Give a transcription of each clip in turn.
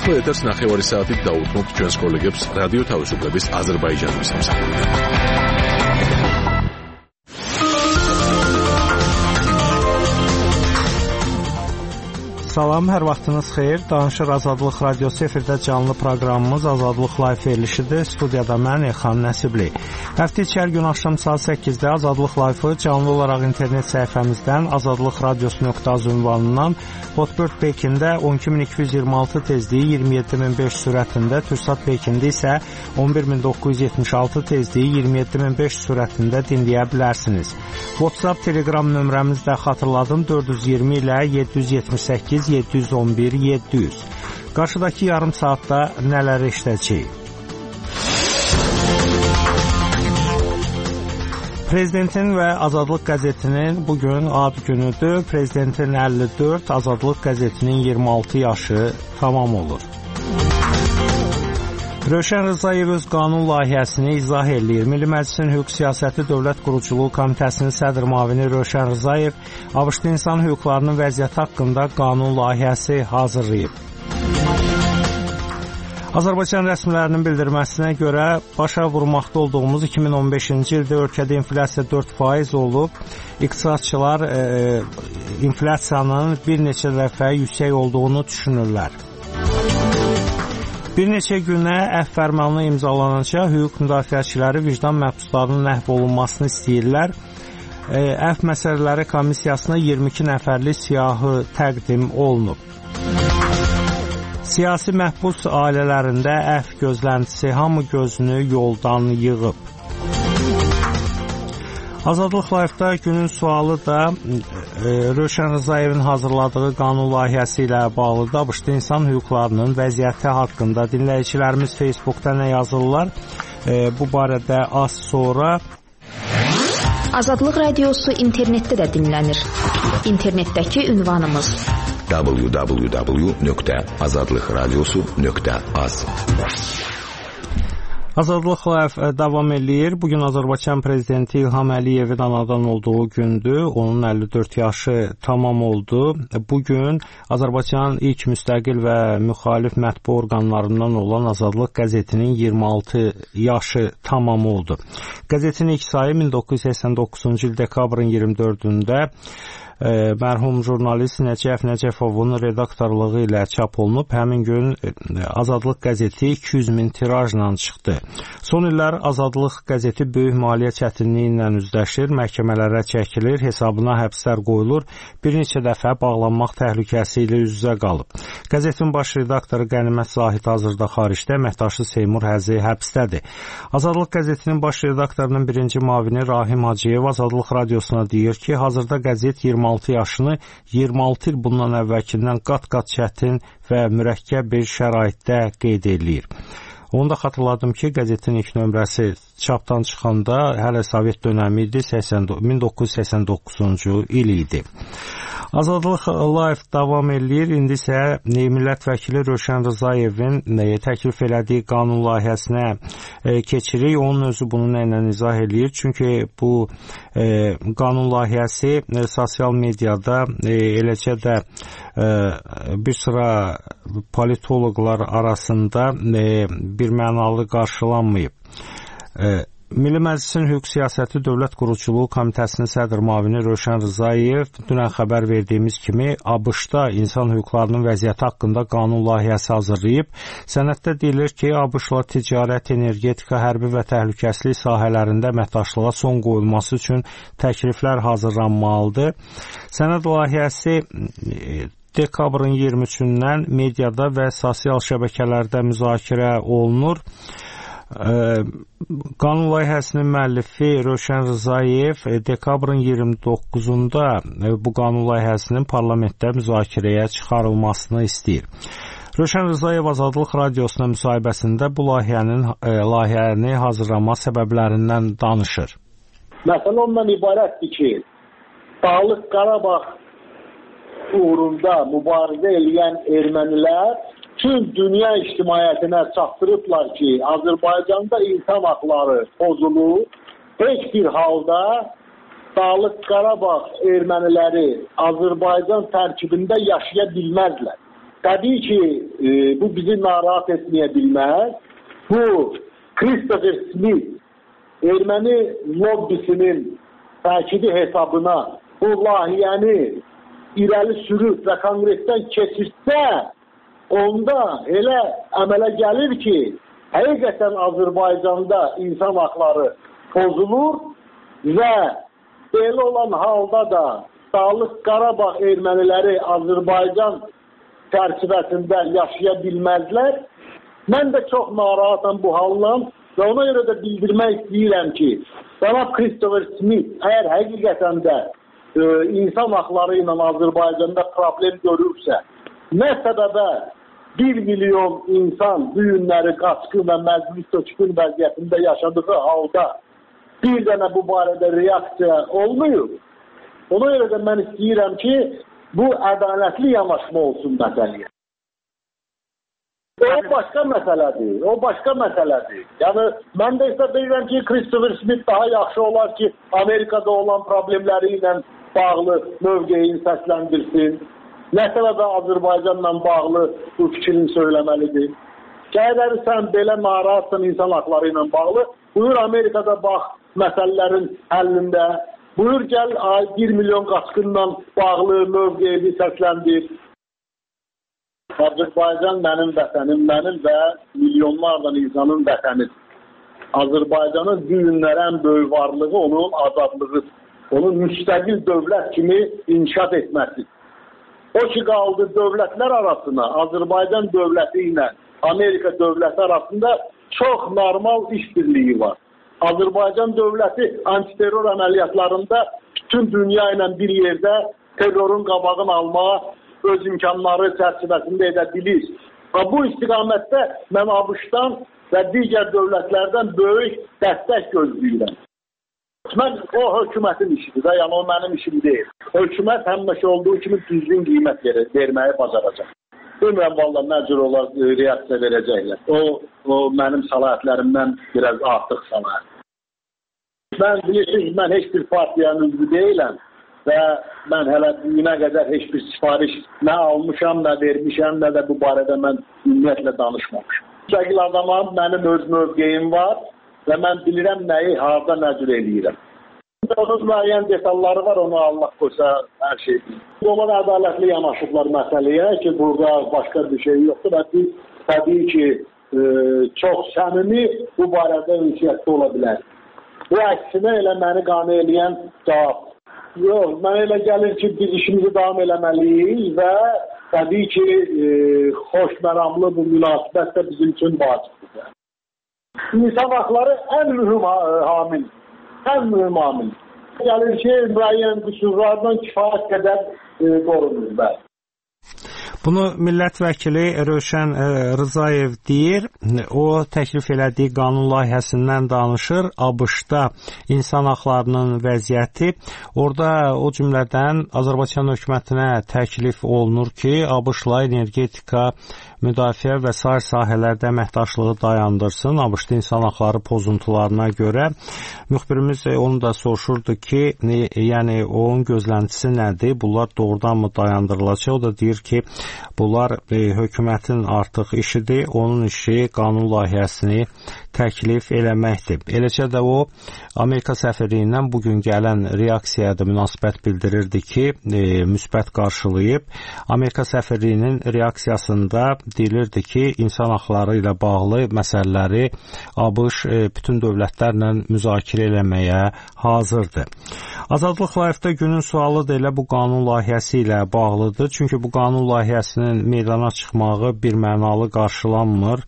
ახლა ეთერს 9 საათით დაუთმობთ ჩვენს კოლეგებს რადიო თავისუფლების აზერბაიჯანის სამსახურიდან. Salam, hər vaxtınız xeyir. Danışır Azadlıq Radiosu efirdə canlı proqramımız Azadlıq Live verilişidir. Studiyada mən Elxan Nəsibli. Həftə içi hər gün axşam saat 8-də Azadlıq Live-ı canlı olaraq internet səhifəmizdən azadlıqradios.az ünvanından Hotbird Pekində 12226 tezliyi 27500 sürətində, Türksat Pekində isə 11976 tezliyi 27500 sürətində dinləyə bilərsiniz. WhatsApp, Telegram nömrəmizi də xatırladım, 420 ilə 778 711 700. Qarşıdakı yarım saatda nələr eşidəcəyik? Prezidentin və Azadlıq qəzetinin bugün ad günüdür. Prezidentin 54, Azadlıq qəzetinin 26 yaşı tamam olur. Rövşən Rzayev öz qanun layihəsini izah eləyir. Milli Məclisin Hüquq Siyasəti Dövlət Quruculuğu Komitəsinin sədr müavini Rövşən Rzayev ABŞ-da insan hüquqlarının vəziyyəti haqqında qanun layihəsi hazırlayıb. Azərbaycan rəsmilərinin bildirməsinə görə başa vurmaqda olduğumuz 2015-ci ildə ölkədə inflyasiya 4% olub. İqtisadçılar inflyasiyanın bir neçə dəfə yüksək olduğunu düşünürlər. Bir neçə günə əfv fərmanı imzalanacaq, hüquq müdafiəçiləri vicdan məhbuslarının məhv olunmasını istəyirlər. Əfv məsələləri komissiyasına 22 nəfərlik siyahı təqdim olunub. Siyasi məhbus ailələrində əfv gözləntisi hamı gözünü yoldan yığıb. Azadlıq Live-da günün sualı da Rövşən Rzayevin hazırladığı qanun layihəsi ilə bağlıdır. ABŞ-da insan hüquqlarının vəziyyəti haqqında dinləyicilərimiz Facebookda nə yazırlar? Bu barədə az sonra. Azadlıq Radiosu internetdə də dinlənir. İnternetdəki ünvanımız www.azadlıqradiosu.az. Azadlıq Live davam eləyir. Bugün Azərbaycan Prezidenti İlham Əliyevin anadan olduğu gündür. Onun 54 yaşı tamam oldu. Bugün Azərbaycan ilk müstəqil və müxalif mətbu orqanlarından olan Azadlıq qəzetinin 26 yaşı tamam oldu. Qəzetin ilk sayı 1989-cu il dekabrın 24-də mərhum jurnalist Nəcəf Nəcəfovun redaktorluğu ilə çap olunub. Həmin gün Azadlıq qəzeti 200.000 tirajla çıxdı. Son illər Azadlıq qəzeti böyük maliyyə çətinliyi ilə üzləşir, məhkəmələrə çəkilir, hesabına həbslər qoyulur, bir neçə dəfə bağlanmaq təhlükəsi ilə üz-üzə qalıb. Qəzetin baş redaktoru Qənimət Zahid hazırda xaricdə, əməkdaşı Seymur Həzi həbsdədir. Azadlıq qəzetinin baş redaktorunun birinci müavini Rahim Hacıyev Azadlıq Radiosuna deyir ki, hazırda qəzet 26 yaşını 26 il bundan əvvəlkindən qat-qat çətin və mürəkkəb bir şəraitdə qeyd eləyir. Onu da xatırladım ki, qəzetin ilk nömrəsi çapdan çıxanda hələ Sovet dönəmi idi, 1989-cu il idi. Azadlıq Live davam eləyir. İndi isə Millət vəkili Rövşən Rzayevin təklif elədiyi qanun layihəsinə keçirik. Onun özü bunu nə ilə izah eləyir? Çünki bu qanun layihəsi sosial mediada eləcə də bir sıra politoloqlar arasında bir mənalı qarşılanmayıb. Milli Məclisin Hüquq Siyasəti Dövlət Quruculuğu Komitəsinin sədr müavini Rövşən Rzayev dünən xəbər verdiyimiz kimi ABŞ-da insan hüquqlarının vəziyyəti haqqında qanun layihəsi hazırlayıb. Sənəddə deyilir ki, ABŞ-la ticarət, energetika, hərbi və təhlükəsizlik sahələrində əməkdaşlığa son qoyulması üçün təkliflər hazırlanmalıdır. Sənəd layihəsi dekabrın 23-dən mediada və sosial şəbəkələrdə müzakirə olunur. Qanun layihəsinin müəllifi Rövşən Rzayev dekabrın 29-da bu qanun layihəsinin parlamentdə müzakirəyə çıxarılmasını istəyir. Rövşən Rzayev Azadlıq Radiosuna müsahibəsində bu layihəni hazırlama səbəblərindən danışır. Məsələ ondan ibarətdir ki, Dağlıq Qarabağ uğrunda mübarizə eləyən ermənilər tüm dünya ictimaiyyətinə çatdırıblar ki, Azərbaycanda insan haqları pozulur. Heç bir halda Dağlıq Qarabağ erməniləri Azərbaycan tərkibində yaşaya bilməzlər. Təbii ki, bu bizi narahat etməyə bilməz. Bu, Christopher Smith erməni lobbisinin təkidi hesabına bu layihəni irəli sürüb və konqresdən keçirsə, onda elə əmələ gəlir ki, həqiqətən Azərbaycanda insan haqları pozulur və belə olan halda da Dağlıq Qarabağ erməniləri Azərbaycan çərçivəsində yaşaya bilməzlər. Mən də çox narahatam bu haldan və ona görə də bildirmək istəyirəm ki, cənab Christopher Smith əgər həqiqətən də insan haqları ilə Azərbaycanda problem görürsə, nə səbəbə 1 milyon insan bu günləri qaçqın və məclis köçkün vəziyyətində yaşadığı halda bir dənə bu barədə reaksiya olmuyor. Ona görə də mən istəyirəm ki, bu ədalətli yanaşma olsun məsələyə. O başqa məsələdir. Yəni, mən də isə deyirəm ki, Christopher Smith daha yaxşı olar ki, Amerikada olan problemləri ilə bağlı mövqeyini səsləndirsin. Nə səbəbə Azərbaycanla bağlı bu fikrini söyləməlidir. Əgər sən belə narahatsan insan haqları ilə bağlı, buyur Amerikada bax məsələlərin həllində, buyur gəl 1 milyon qaçqınla bağlı mövqeyini səsləndir. Azərbaycan mənim vətənim, mənim və milyonlarla insanın vətənidir. Azərbaycanın bu günlərə ən böyük varlığı onun azadlığıdır. Onun müstəqil dövlət kimi inkişaf etməsidir. O ki qaldı dövlətlər arasına, Azərbaycan dövləti ilə Amerika dövləti arasında çox normal işbirliyi var. Azərbaycan dövləti antiterror əməliyyatlarında bütün dünya ilə bir yerdə terrorun qabağını almağa öz imkanları çərçivəsində edə bilir. Bu istiqamətdə mən ABŞ-dan və digər dövlətlərdən böyük dəstək gözləyirəm. Mən o hökumətin işidir və yəni o mənim işim deyil. Hökumət həmişə olduğu kimi düzgün qiymət verməyi bacaracaq. Bilmirəm, valla nə cür olar reaksiya verəcəklər. O mənim səlahiyyətlərimdən biraz artıq səlahiyyət. Mən bilirsiniz, mən heç bir partiyanın üzvü deyiləm və mən hələ bugünə qədər heç bir sifariş nə almışam, nə vermişəm, nə də bu barədə mən ümumiyyətlə danışmamışam. Müstəqil adamam, mənim öz mövqeyim var və mən bilirəm nəyi, harada, nə cür eləyirəm. Onun müəyyən detalları var, onu Allah qoysa hər şey bilir. Onlar ədalətli yanaşıblar məsələyə ki, burada başqa bir şey yoxdur və biz təbii ki, çox səmimi bu barədə ünsiyyətdə ola bilər. Bu əksinə elə məni qane eləyən cavab. Yox, mənə elə gəlir ki, biz işimizi davam eləməliyik və təbii ki, xoşməramlı bu münasibət də bizim üçün vacibdir. İnsan haqları ən mühüm hamil. Ən mühüm hamil. Gəlir ki, müəyyən qüsurlardan kifayət qədər qorunur. Bəli. Bunu millət vəkili Rövşən Rzayev deyir. O təklif elədiyi qanun layihəsindən danışır. ABŞ-da insan haqlarının vəziyyəti. Orada o cümlədən Azərbaycan hökumətinə təklif olunur ki, ABŞ-la energetika, müdafiə və sair sahələrdə əməkdaşlığı dayandırsın. ABŞ-da insan haqları pozuntularına görə. Müxbirimiz onu da soruşurdu ki, yəni onun gözləntisi nədir? Bunlar doğrudan mı dayandırılacaq? O da deyir ki, bunlar hökumətin artıq işidir. Onun işi qanun layihəsini təklif eləməkdir. Eləcə də o, Amerika səfirliyindən bugün gələn reaksiyaya da münasibət bildirirdi ki, müsbət qarşılayıb. Amerika səfirliyinin reaksiyasında deyilirdi ki, insan haqları ilə bağlı məsələləri ABŞ bütün dövlətlərlə müzakirə eləməyə hazırdır. Azadlıq Live-da günün sualı da elə bu qanun layihəsi ilə bağlıdır. Çünki bu qanun layihəsinin meydana çıxmağı birmənalı qarşılanmır.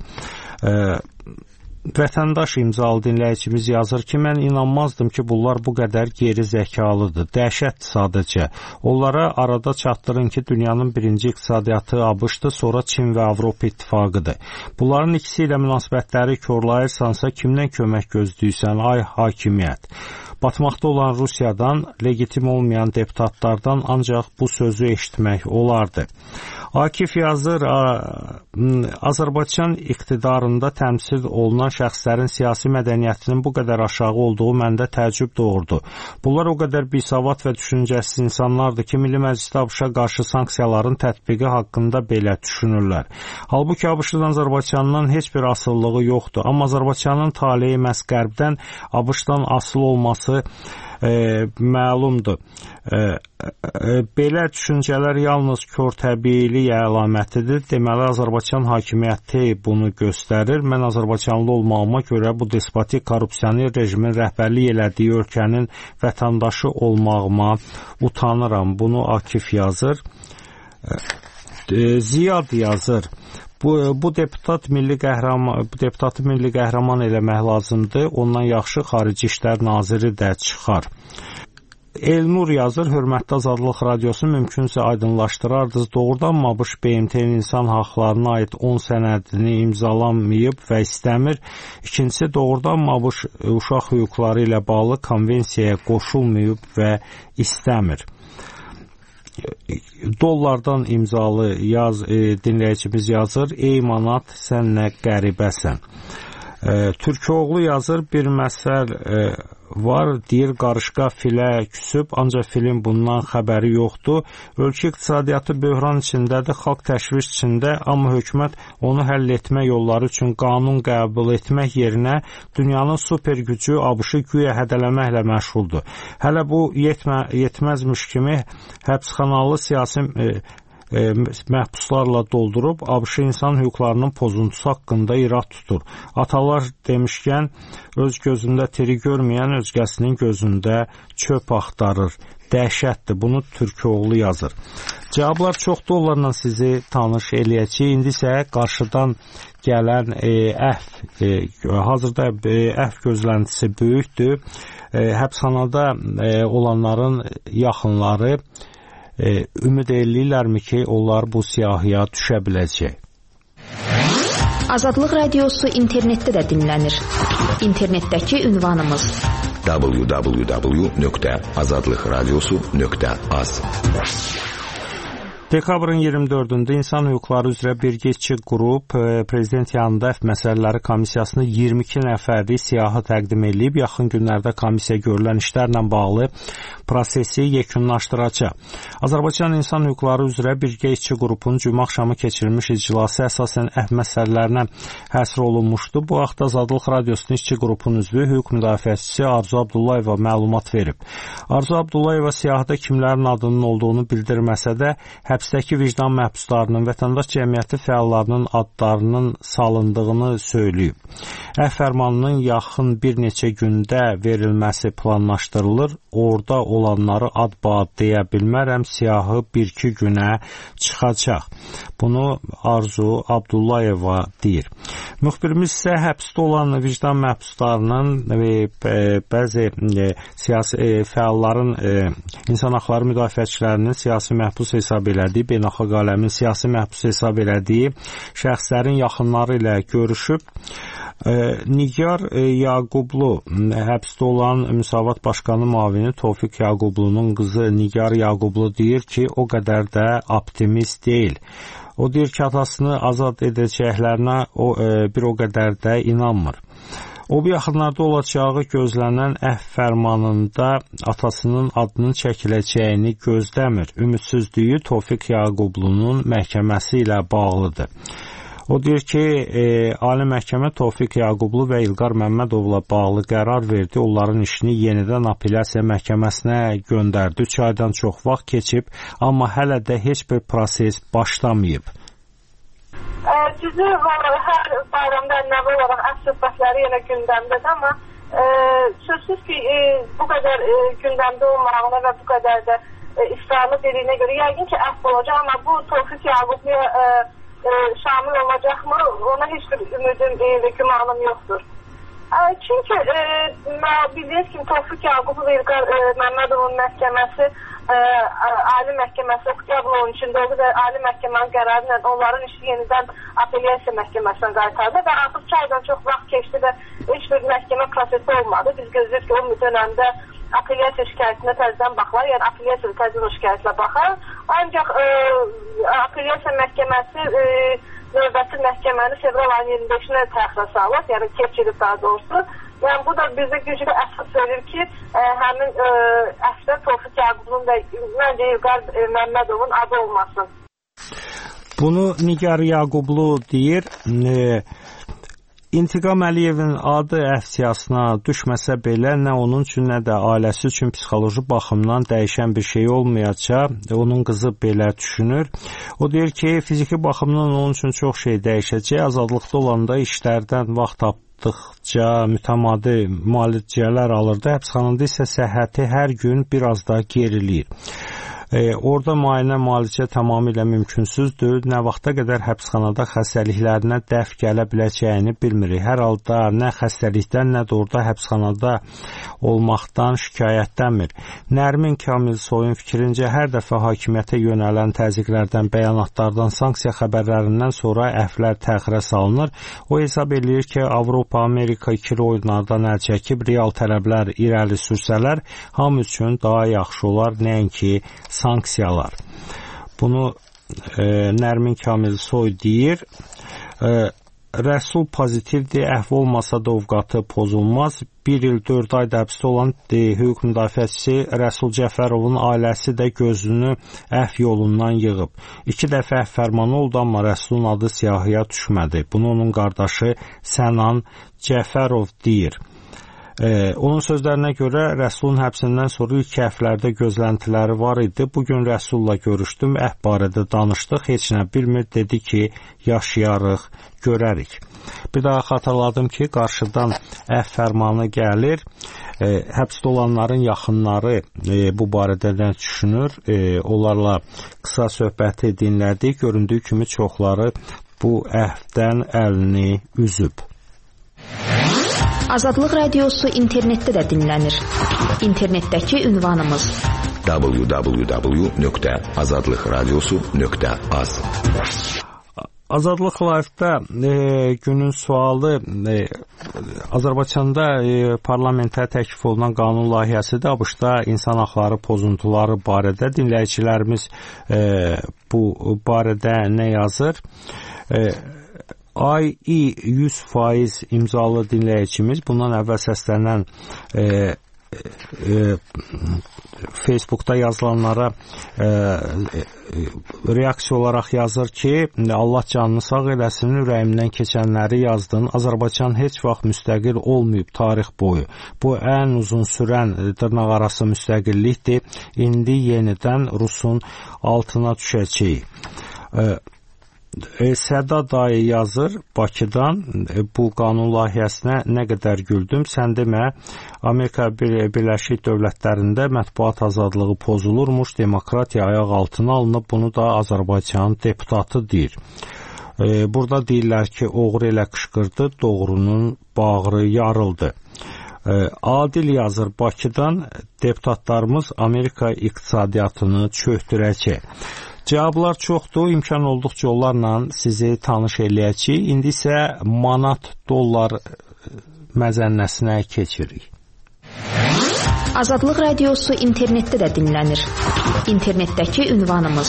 Vətəndaş imzalı dinləyicimiz yazır ki, mən inanmazdım ki, bunlar bu qədər geri zəkalıdır. Dəhşətdir sadəcə. Onlara arada çatdırın ki, dünyanın birinci iqtisadiyyatı ABŞ-dır, sonra Çin və Avropa İttifaqıdır. Bunların ikisi ilə münasibətləri korlayırsansa, kimdən kömək gözləyirsən, ay hakimiyyət? Batmaqda olan Rusiyadan, legitim olmayan deputatlardan ancaq bu sözü eşitmək olardı. Akif yazır, Azərbaycan iqtidarında təmsil olunan şəxslərin siyasi mədəniyyətinin bu qədər aşağı olduğu məndə təəccüb doğurdu. Bunlar o qədər bisavad və düşüncəsiz insanlardır ki, Milli Məclisdə ABŞ-a qarşı sanksiyaların tətbiqi haqqında belə düşünürlər. Halbuki ABŞ-dan Azərbaycandan heç bir asılılığı yoxdur. Amma Azərbaycanın taleyi məhz qərbdən ABŞ-dan asılı olması məlumdur. Belə düşüncələr yalnız körtəbiiliyə əlamətidir. Deməli, Azərbaycan hakimiyyəti bunu göstərir. Mən Azərbaycanlı olmağıma görə bu despotik korrupsioner rejimin rəhbərlik elədiyi ölkənin vətəndaşı olmağıma utanıram. Bunu Akif yazır. Ziyad yazır. Bu deputatı milli qəhrəman eləmək lazımdır. Ondan yaxşı Xarici İşlər Naziri də çıxar. Elnur yazır, hörmətli Azadlıq Radiosu, mümkünsə aydınlaşdırardınız. Doğrudan ABŞ BMT-nin insan haqlarına aid 10 sənədini imzalanmayıb və istəmir. İkincisi, doğrudan ABŞ uşaq hüquqları ilə bağlı konvensiyaya qoşulmayıb və istəmir. Dollardan imzalı dinləyicimiz yazır, ey manat, sən nə qəribəsən. Türkoğlu yazır, bir məsəl var, deyir, qarışqa filə küsüb, ancaq filin bundan xəbəri yoxdur. Ölkə iqtisadiyyatı böhran içindədir, xalq təşviş içində, amma hökumət onu həll etmə yolları üçün qanun qəbul etmək yerinə dünyanın super gücü ABŞ-ı güya hədələməklə məşğuldur. Hələ bu yetməzmiş kimi həbsxanalı siyasi məhbuslarla doldurub ABŞ insan hüquqlarının pozuntusu haqqında irad tutur. Atalar demişkən, öz gözündə tiri görməyən özgəsinin gözündə çöp axtarır. Dəhşətdir. Bunu Türkoğlu yazır. Cavablar çoxdur, onlarla sizi tanış eləyəcək. İndi isə qarşıdan gələn hazırda əfv gözləntisi böyükdür. Həbsxanada olanların yaxınları ümid eləyirlərmi ki, onlar bu siyahıya düşə biləcək? Azadlıq Radiosu internetdə də dinlənir. İnternetdəki ünvanımız www.azadlıqradiosu.az. Dekabrın 24-də İnsan Hüquqları üzrə birgə qrup prezident yanında əfv məsələləri komissiyasına 22 nəfərlik siyahı təqdim edib. Yaxın günlərdə komissiya görülən işlərlə bağlı prosesi yekunlaşdıracaq. Azərbaycan İnsan Hüquqları üzrə birgə qrupun cümə axşamı keçirilmiş iclası əsasən əfv məsələlərinə həsr olunmuşdu. Bu vaxt Azadlıq Radiosunun işçi qrupun üzvü hüquq müdafiəçisi Arzu Abdullayeva məlumat verib. Arzu Abdullayeva siyahıda kimlərin adının olduğunu bildirməsə də, həbsdəki vicdan məhbuslarının, vətəndaş cəmiyyəti fəallarının adlarının salındığını söyləyib. Əfv fərmanının yaxın bir neçə gündə verilməsi planlaşdırılır. Orada olanları ad-ba-ad deyə bilmərəm, siyahı 1-2 günə çıxacaq. Bunu Arzu Abdullayeva deyir. Müxbirimiz isə həbsdə olan vicdan məhbuslarının və bəzi siyasi fəalların, insan haqları müdafiəçilərinin siyasi məhbus hesab elədiyi, beynəlxalq aləmin siyasi məhbus hesab elədiyi şəxslərin yaxınları ilə görüşüb. Nigar Yaqublu, həbsdə olan Müsavat Başqanı müavini Tofiq Yaqublu'nun qızı Nigar Yaqublu deyir ki, o qədər də optimist deyil. O deyir ki, atasını azad edəcəklərinə bir o qədər də inanmır. O, bu yaxınlarda olacağı gözlənən əfv fərmanında atasının adının çəkiləcəyini gözləmir. Ümidsizliyi Tofiq Yaqublu'nun məhkəməsi ilə bağlıdır. O deyir ki, Ali Məhkəmə Tofiq Yaqublu və İlqar Məmmədovla bağlı qərar verdi. Onların işini yenidən apellyasiya məhkəməsinə göndərdi. 3 aydan çox vaxt keçib, amma hələ də heç bir proses başlamayıb. Düzü, hər bayramda ənəvi olaraq əfv söhbətləri yenə gündəmdədir, amma sözsüz ki, bu qədər gündəmdə olmağına və bu qədər də israrlı dediyinə görə yəqin ki, əfv olacaq, amma bu Tofiq Yaqublu'ya şamil olacaqmı? Ona heç bir ümidim və gümanım yoxdur. Çünki bildiyiniz kimi Tofiq Yaqublu və İlqar Məmmədovun məhkəməsi Ali Məhkəməsi qəbul olunun içində oldu və Ali Məhkəmənin qərarı ilə onların işi yenidən apellyasiya məhkəməsinə qaytardı və artıq 2 aydan çox vaxt keçdi və heç bir məhkəmə prosesi olmadı. Biz gözləyirik ki, o dönəmdə apellyasiya şikayətinə təzədən baxlar, yəni apellyasiya təzədən o şikayətlə baxar. Ancaq Apellyasiya məhkəməsi növbəti məhkəməni fevral ayının 25-nə təxirə salıb, yəni keçirib daha doğrusu. Yəni bu da bizə güclü əsas verir ki, həmin əfdə Tofiq Yaqublu'nun və məncə İlqar Məmmədovun adı olmasın. Bunu Nigar Yaqublu deyir. İntiqam Əliyevin adı əfsiyasına düşməsə belə nə onun üçün, nə də ailəsi üçün psixoloji baxımdan dəyişən bir şey olmayacaq. Onun qızı belə düşünür. O deyir ki, fiziki baxımdan onun üçün çox şey dəyişəcək. Azadlıqda olanda işlərdən vaxt tapdıqca mütəmadi müalicələr alırdı. Həbsxanada isə səhhəti hər gün biraz daha geriləyir. Orada müayinə müalicə tamamilə mümkünsüzdür. Nə vaxta qədər həbsxanada xəstəliklərinə dəf gələ biləcəyini bilmirik. Hər halda nə xəstəlikdən, nə də orada həbsxanada olmaqdan şikayətlənmir. Nərmin Kamilsoyun fikrincə hər dəfə hakimiyyətə yönələn təzyiqlərdən, bəyanatlardan, sanksiya xəbərlərindən sonra əfvlər təxirə salınır. O hesab edir ki, Avropa-Amerika ikili oyunlardan əl çəkib real tələblər irəli sürsələr, hamı üçün daha yaxşı olar, nəinki sanksiyalar. Bunu Nərmin Kamilsoy deyir. Rəsul pozitivdir, əhv olmasa da ovqatı pozulmaz. 1 il 4 ayda həbsdə olan hüquq müdafiəçisi Rəsul Cəfərovun ailəsi də gözünü əhv yolundan yığıb. 2 dəfə əhv fərmanı oldu, amma Rəsulun adı siyahıya düşmədi. Bunu onun qardaşı Sənan Cəfərov deyir. Onun sözlərinə görə Rəsulun həbsindən sonra ilk əhvlərdə gözləntiləri var idi. Bugün Rəsulla görüşdüm, əhv barədə danışdıq, heç nə bilmir, dedi ki, yaşayarıq, görərik. Bir daha xatırladım ki, qarşıdan əhv fərmanı gəlir. Həbsdə olanların yaxınları bu barədə nə düşünür? Onlarla qısa söhbəti dinlədik. Göründüyü kimi çoxları bu əhvdən əlini üzüb. Azadlıq Radiosu internetdə də dinlənir. İnternetdəki ünvanımız www.azadlıqradiosu.az. Azadlıq Live-da günün sualı Azərbaycanda parlamentə təklif olunan qanun layihəsidir. ABŞ-da insan haqları pozuntuları barədə dinləyicilərimiz bu barədə nə yazır? AI 100% imzalı dinləyicimiz, bundan əvvəl səslənən Facebookda yazılanlara reaksiya olaraq yazır ki, Allah canını sağ eləsin, ürəyimdən keçənləri yazdın. Azərbaycan heç vaxt müstəqil olmayıb tarix boyu. Bu ən uzun sürən dırnaqarası müstəqillikdir. İndi yenidən Rusun altına düşəcəyik. Səda dayı yazır Bakıdan, bu qanun layihəsinə nə qədər güldüm, sən demə, Amerika Birləşik Dövlətlərində mətbuat azadlığı pozulurmuş, demokratiya ayaq altına alınıb, bunu da Azərbaycanın deputatı deyir. Burada deyirlər ki, oğru elə qışqırdı, doğrunun bağrı yarıldı. Adil yazır Bakıdan, deputatlarımız Amerika iqtisadiyyatını çöktürəcək. Cavablar çoxdur, imkan olduqca onlarla sizi tanış eləyəcəyik. İndi isə manat-dollar məzənnəsinə keçirik. Azadlıq Radiosu internetdə də dinlənir. İnternetdəki ünvanımız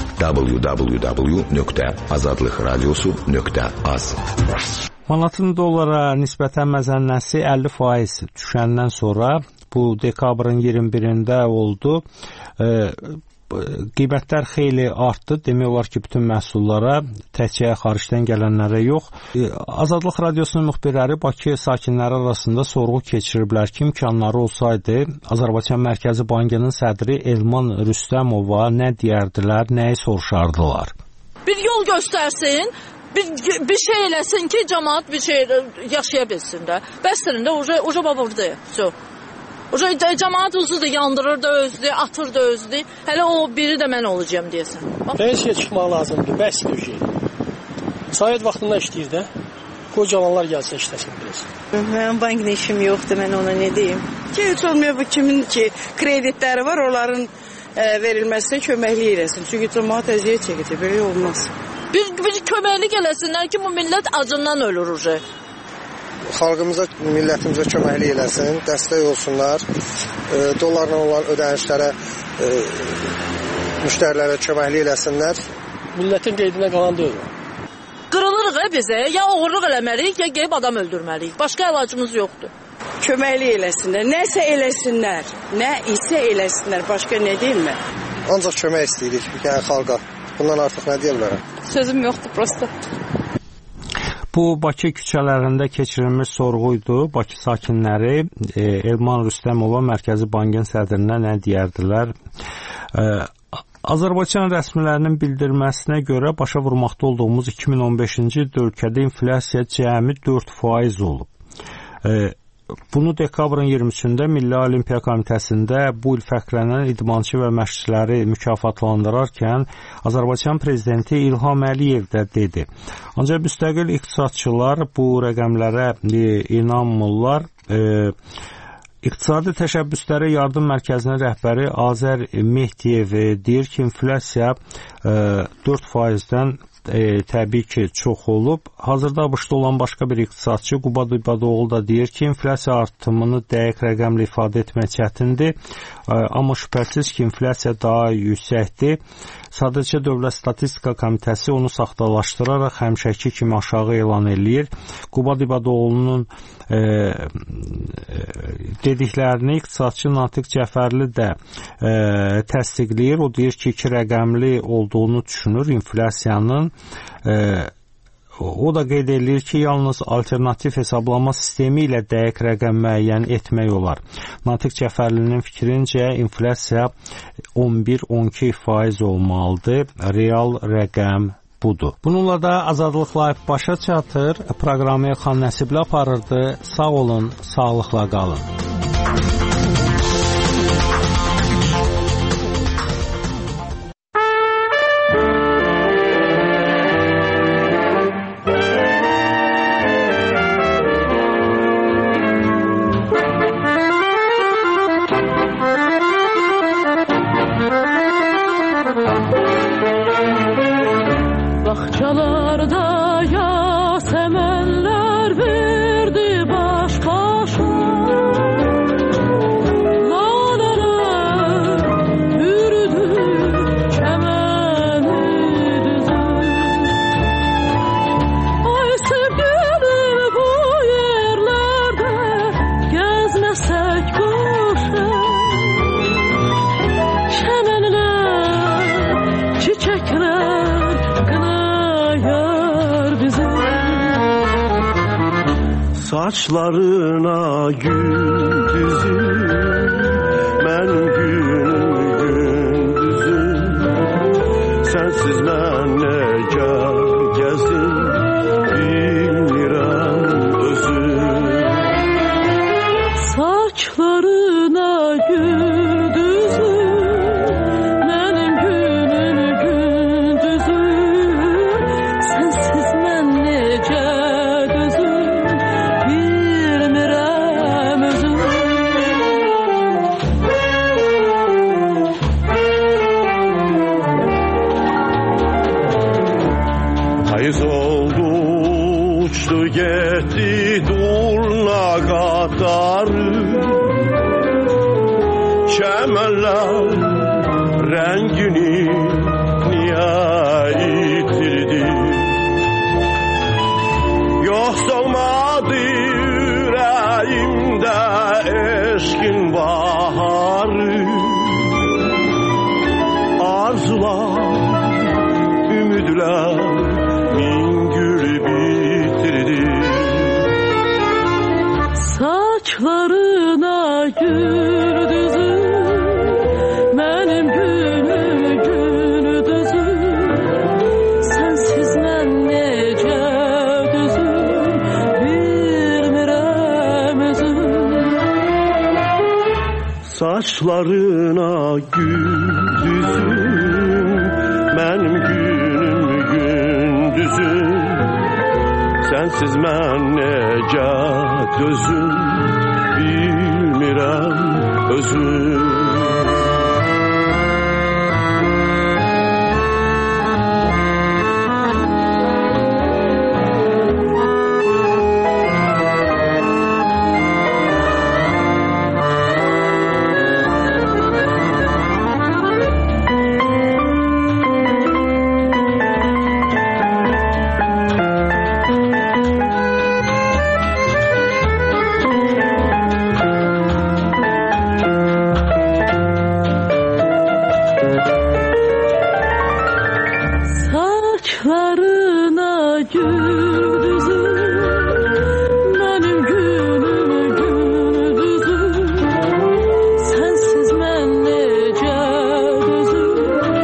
www.azadlıqradiosu.az. Manatın dollara nisbətən məzənnəsi 50% düşəndən sonra, bu dekabrın 21-də oldu. Qiymətlər xeyli artdı. Demək olar ki, bütün məhsullara, təkcə xaricdən gələnlərə yox. Azadlıq Radiosunun müxbirləri Bakı sakinləri arasında sorğu keçiriblər ki, imkanları olsaydı, Azərbaycan Mərkəzi Bankının sədri Elman Rüstəmova nə deyərdilər, nəyi soruşardılar? Bir yol göstərsin, bir şey eləsin ki, cəmaat bir şey yaşaya bilsin də. Bəsdirində, uca baburdu. Cəmaat özü də yandırır da özlü, atır da özlü. Hələ o biri də mən olacağım deyəsən. Pensiya çıxmaq lazımdır, bəsdir bir şey. Sovet vaxtında işləyir də. Qoy cavanlar gəlsə işləsin biraz. Mənim bankla işim yoxdur, mən ona nə deyim? Ki, heç olmuyor bu kimin ki, kreditləri var, onların verilməsinə köməklik eləsin. Çünki cəmaat əziyyət çəkəcək, belə olmaz. Bir köməklik eləsinlər ki, bu millət acından ölür uca. Xalqımıza, millətimizə köməklik eləsin, dəstək olsunlar, dollarla olan ödənişlərə, müştərilərə köməklik eləsinlər. Milletin qeydinə qalan deyil. Qırılırıq bizə, ya oğurluq eləməliyik, ya gəlib adam öldürməliyik. Başqa əlacımız yoxdur. Köməkli eləsinlər, nəsə eləsinlər, nə isə eləsinlər, başqa nə deyim mən? Ancaq kömək istəyirik, yəni xalqa. Bundan artıq nə deyə bilərəm? Sözüm yoxdur, prosta. Bu Bakı küçələrində keçirilmiş sorğuydu. Bakı sakinləri Elman Rüstəmova Mərkəzi Bankın sədrinə nə deyərdilər? Azərbaycan rəsmilərinin bildirməsinə görə başa vurmaqda olduğumuz 2015-ci ildə ölkədə inflyasiya cəmi 4% olub. Bunu dekabrın 23-də Milli Olimpiya Komitəsində bu il fəxrlənən idmançı və məşqçiləri mükafatlandırarkən Azərbaycan prezidenti İlham Əliyev də dedi. Ancaq müstəqil iqtisadçılar bu rəqəmlərə inanmırlar. İqtisadi Təşəbbüslərə Yardım Mərkəzinin rəhbəri Azər Mehdiyev deyir ki, inflyasiya 4%-dən təbii ki, çox olub. Hazırda ABŞ-da olan başqa bir iqtisadçı Qubad İbadoğlu da deyir ki, inflyasiya artımını dəqiq rəqəmlə ifadə etmək çətindir. Amma şübhəsiz ki, inflyasiya daha yüksəkdir. Sadəcə Dövlət Statistika Komitəsi onu saxtalaşdıraraq həmişəki kimi aşağı elan eləyir. Qubad İbadoğlu'nun dediklərini iqtisadçı Natiq Cəfərli də təsdiqləyir. O deyir ki, 2 rəqəmli olduğunu düşünür inflyasiyanın. O da qeyd edir ki, yalnız alternativ hesablama sistemi ilə dəqiq rəqəm müəyyən etmək olar. Natiq Cəfərlinin fikrincə inflyasiya 11-12% olmalıdır. Real rəqəm budur. Bununla da Azadlıq Live başa çatır. Proqramı Xan Nəsiblə aparırdı. Sağ olun, sağlıqla qalın. Saçlarına gül düzüm, mənim günüm gündüzüm. Sensiz mən necə gəzim, bilmirəm özüm. Saçlarına gül düzüm, mənim günüm gündüzüm. Sensiz mən necə Payız oldu, uçtu gitti durna qatarı. Çəmənlər rəngini niyə itirdi? Yoxsa olmadı ürəyimdə eşqin baharı. Arzular, ümidlər saçlarına gül düzüm, mənim günüm gündüzüm. Sensiz mən necə düzüm, bilmirəm özüm. Saçlarına gül düzüm, mənim günüm gündüzüm. Sensiz mən necə dözüm, bilmirəm özüm. gündüzüm, mənim günümü gündüzüm, sənsiz mən necə düzüm,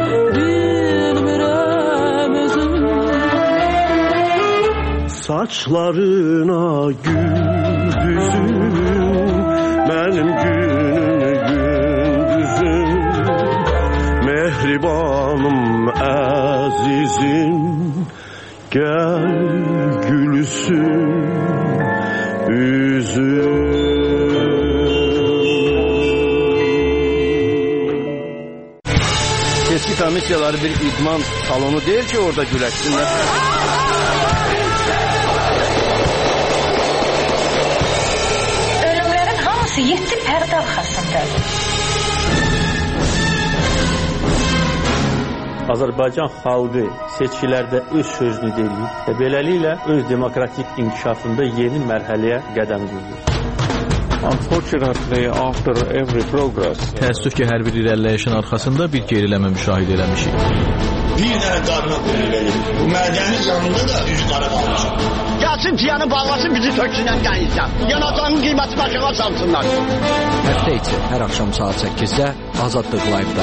bilmirəm özüm. Saçlarına gül düzüm, mənim günümü gündüzüm, mehribanım əzizim, gəl gülsün üzüm. Seçki komissiyaları bir idman salonu deyil ki orada güləşsinlər. Ölümlərin hamısı 7 pərdə arxasındadır. Azərbaycan xalqı seçkilərdə öz sözünü deyir və beləliklə öz demokratik inkişafında yeni mərhələyə qədəm qoyur. Unfortunately, after every progress, təəssüf ki, hər bir irəliləyişin arxasında bir geriləmə müşahidə eləmişik. Bir dənə qarına verir. Bu mədəni canında da üz qara qalmışıq. Gəlsin piyanı bağlasın, bizi töksünən qəyizdən. Yanacağının qiymətini aşağı salsınlar. Həftə içi hər axşam saat 8-də Azadlıq Live-da.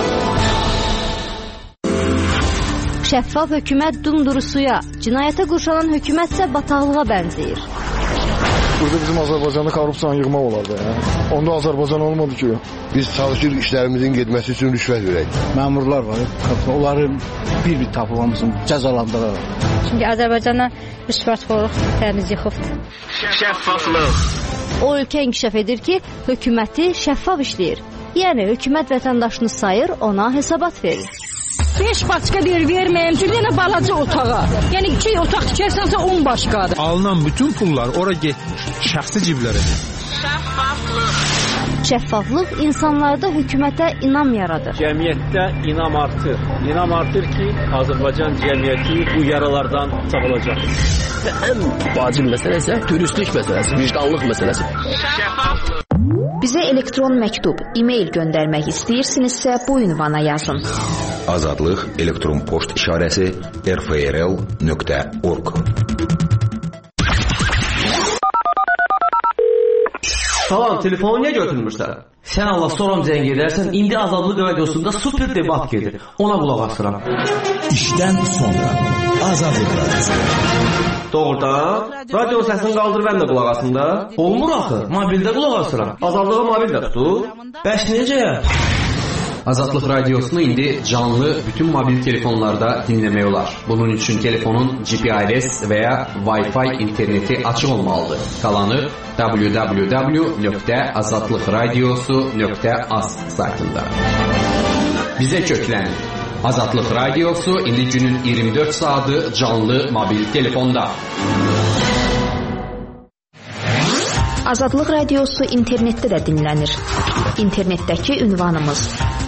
Şəffaf hökumət dumdurusuya, cinayətə qurşanan hökumət isə bataqlığa bənzəyir. Burada bizim Azərbaycanda korrupsiyanı yığmaq olardı. Onda Azərbaycan olmadı ki. Biz çalışırıq işlərimizin getməsi üçün rüşvət verək. Məmurlar var, onları bir-bir tapılmamızın cəzalandırır. Çünki Azərbaycana rüşvətxorluq təmiz yıxıbdır. Şəffaflıq. O ölkə inkişaf edir ki, hökuməti şəffaf işləyir. Yəni hökumət vətəndaşını sayır, ona hesabat verir. 5 başqa verməyəm, bir dənə balaca otağa. Yəni 2 otaq tikərsənsə 10 başqadır. Alınan bütün pullar ora getmir, şəxsi ciblərə. Şəffaflıq insanlarda hökumətə inam yaradır. Cəmiyyətdə inam artır. İnam artır ki, Azərbaycan cəmiyyəti bu yaralardan sağolacaq. Ən vacib məsələ isə dürüstlük məsələsi, vicdanlıq məsələsi. Bizə elektron məktub, e-mail göndərmək istəyirsinizsə bu ünvana yazın. Azadlıq elektron poçt işarəsi rfrl.org. Salam, telefonu niyə götürmürsən? Sən Allah soram zəng edərsən, indi Azadlıq radiosunda super debat gedir. Ona qulaq asıram. İşdən sonra Azadlıq radiosu. Doğrudan, radio səsini qaldır, mən də qulaq asım da. Olmur axı, mobildə qulaq asıram. Azadlığı mobildə tutur. Bəs necə? Azadlıq radiosunu indi canlı bütün mobil telefonlarda dinləmək olar. Bunun üçün telefonun GPRS və ya Wi-Fi interneti açıq olmalıdır. Qalanı www.azadlıqradiosu.az saytında. Bizə köklənin. Azadlıq radiosu indi günün 24 saatı canlı mobil telefonda. Azadlıq radiosu internetdə də dinlənir. İnternetdəki ünvanımız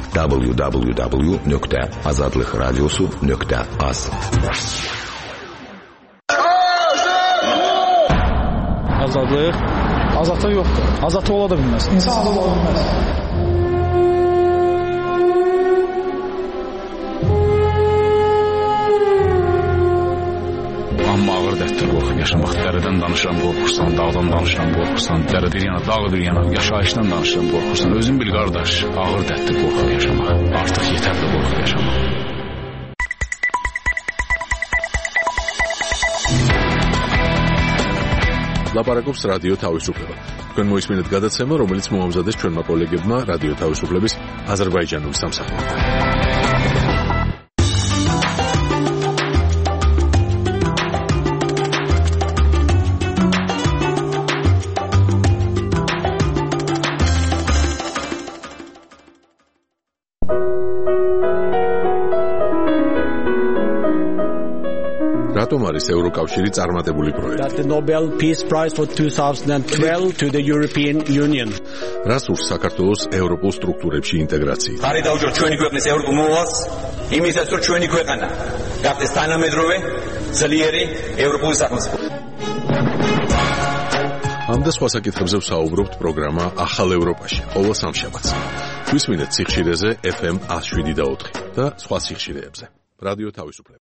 www.azadlıqradiosu.az. Azadlıq yoxdur. Azadlıq ola da bilməz. İnsan azad ola bilməz. Amma ağır dərddir qorxub yaşamaq. Dərədən danışıram, qorxursan, dağdan danışıram, qorxursan, dərədir yana, dağdır yana, yaşayışdan danışıram, qorxursan. Özün bil qardaş, ağır dərddir qorxub yaşamaq. Artıq yetərli qorxub yaşamaq. ლაპარაკობს რადიო თავისუფლება. თქვენ მოისმინეთ გადაცემა, რომელიც მოამზადეს ჩვენმა კოლეგებმა რადიო თავისუფლების აზერბაიჯანული სამსახურიდან. რატომ არის ევროკავშირი წარმატებული პროექტი? The Nobel Peace Prize for 2012 to the European Union. რას ურს საქართველოს ევროპულ სტრუქტურებში ინტეგრაცია? ხარი დაუჭირ ჩვენი ქვეყნის ევროპულ მოვალს, იმისაც რომ ჩვენი ქვეყანა გახდეს თანამედროვე, ძლიერი ევროპული სახელმწიფო. ამ და სხვა საკითხებზე ვსაუბრობთ პროგრამა ახალ ევროპაში, ყოველ სამშაბათს. გვისმინეთ სიხშირეზე FM 107.4 და სხვა სიხშირეებზე. რადიო თავისუფლება.